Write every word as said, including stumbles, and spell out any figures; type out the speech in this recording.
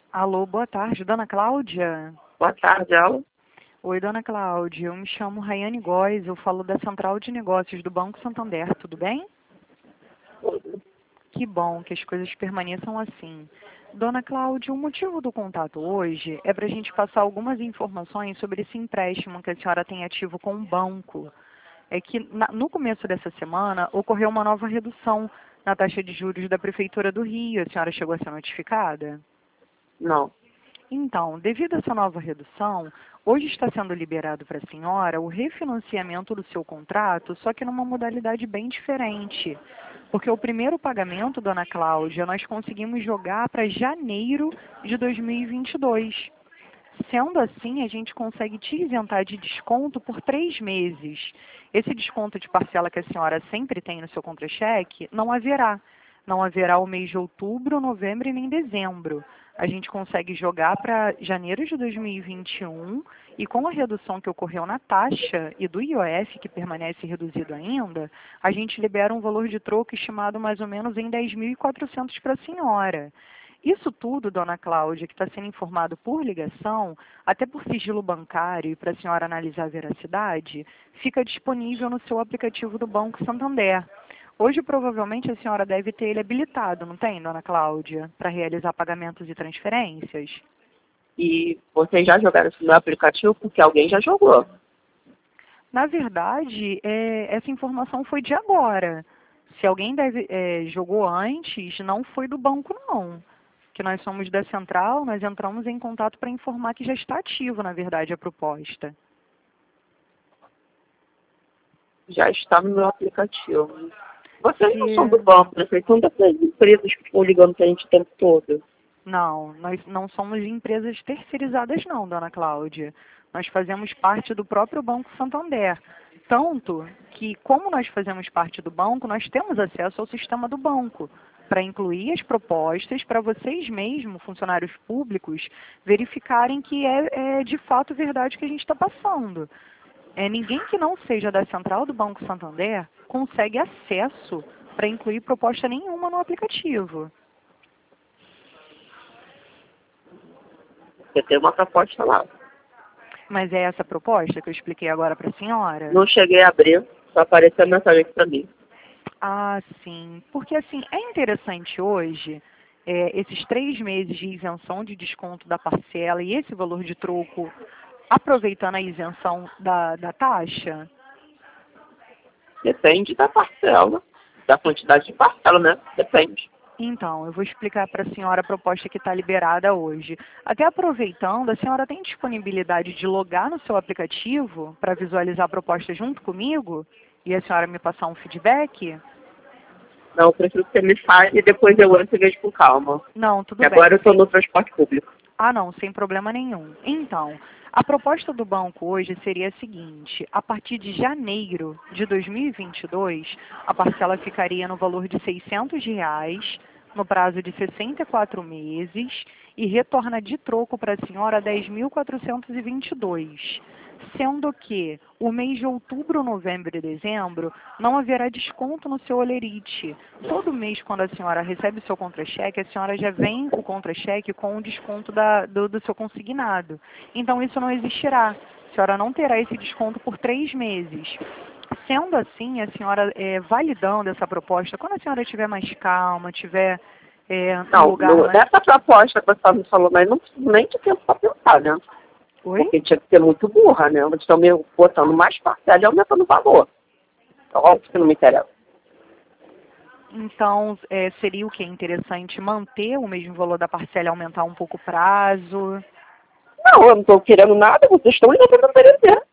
Alô, boa tarde, dona Cláudia? Boa tarde, Aula. Oi, dona Cláudia, eu me chamo Rayane Góes, eu falo da Central de Negócios do Banco Santander, tudo bem? Que bom que as coisas permaneçam assim. Dona Cláudia, o motivo do contato hoje é para a gente passar algumas informações sobre esse empréstimo que a senhora tem ativo com o banco. É que na, no começo dessa semana ocorreu uma nova redução na taxa de juros da Prefeitura do Rio. A senhora chegou a ser notificada? Não. Então, devido a essa nova redução, hoje está sendo liberado para a senhora o refinanciamento do seu contrato, só que numa modalidade bem diferente. Porque o primeiro pagamento, dona Cláudia, nós conseguimos jogar para janeiro de dois mil e vinte e dois. Sendo assim, a gente consegue te isentar de desconto por três meses. Esse desconto de parcela que a senhora sempre tem no seu contra-cheque, não haverá. Não haverá o mês de outubro, novembro e nem dezembro. A gente consegue jogar para janeiro de dois mil e vinte e um e com a redução que ocorreu na taxa e do I O F, que permanece reduzido ainda, a gente libera um valor de troco estimado mais ou menos em dez mil e quatrocentos para a senhora. Isso tudo, dona Cláudia, que está sendo informado por ligação, até por sigilo bancário e para a senhora analisar a veracidade, fica disponível no seu aplicativo do Banco Santander. Hoje, provavelmente, a senhora deve ter ele habilitado, não tem, dona Cláudia, para realizar pagamentos e transferências? E vocês já jogaram isso no aplicativo porque alguém já jogou. Na verdade, é, essa informação foi de agora. Se alguém deve, é, jogou antes, não foi do banco, não. Que nós somos da central, nós entramos em contato para informar que já está ativo, na verdade, a proposta. Já está no meu aplicativo. Vocês não Se... são do banco, né? Vocês são dessas empresas que ficam ligando pra gente o tempo todo. Não, nós não somos empresas terceirizadas não, dona Cláudia. Nós fazemos parte do próprio Banco Santander. Tanto que, como nós fazemos parte do banco, nós temos acesso ao sistema do banco, para incluir as propostas, para vocês mesmos, funcionários públicos, verificarem que é, é de fato verdade o que a gente está passando. É, ninguém que não seja da central do Banco Santander consegue acesso para incluir proposta nenhuma no aplicativo. Você tem uma proposta lá. Mas é essa proposta que eu expliquei agora para a senhora? Não cheguei a abrir, só apareceu a mensagem aqui pra mim. Ah, sim. Porque, assim, é interessante hoje, é, esses três meses de isenção de desconto da parcela e esse valor de troco, aproveitando a isenção da, da taxa? Depende da parcela, da quantidade de parcela, né? Depende. Então, eu vou explicar para a senhora a proposta que está liberada hoje. Até aproveitando, a senhora tem disponibilidade de logar no seu aplicativo para visualizar a proposta junto comigo? E a senhora me passar um feedback? Não, eu prefiro que você me fale e depois eu entro e vejo com calma. Não, tudo E bem. agora eu estou no transporte público. Ah, não, sem problema nenhum. Então, a proposta do banco hoje seria a seguinte: a partir de janeiro de dois mil e vinte e dois, a parcela ficaria no valor de seiscentos reais, no prazo de sessenta e quatro meses, e retorna de troco para a senhora dez mil quatrocentos e vinte e dois. Sendo que o mês de outubro, novembro e dezembro não haverá desconto no seu olerite. Todo mês, quando a senhora recebe o seu contra-cheque, a senhora já vem o contra-cheque com o desconto da, do, do seu consignado. Então, isso não existirá. A senhora não terá esse desconto por três meses. Sendo assim, a senhora é, validando essa proposta, quando a senhora estiver mais calma, tiver é, um Não, lugar no, mais... nessa proposta que você me falou, mas não preciso nem de tempo para pensar, né? Oi? Porque tinha que ser muito burra, né? Eles estão me botando mais parcela e aumentando o valor. Então, óbvio que não me interessa. Então, é, seria o que? Interessante manter o mesmo valor da parcela e aumentar um pouco o prazo? Não, eu não estou querendo nada, vocês estão ainda tentando merecer.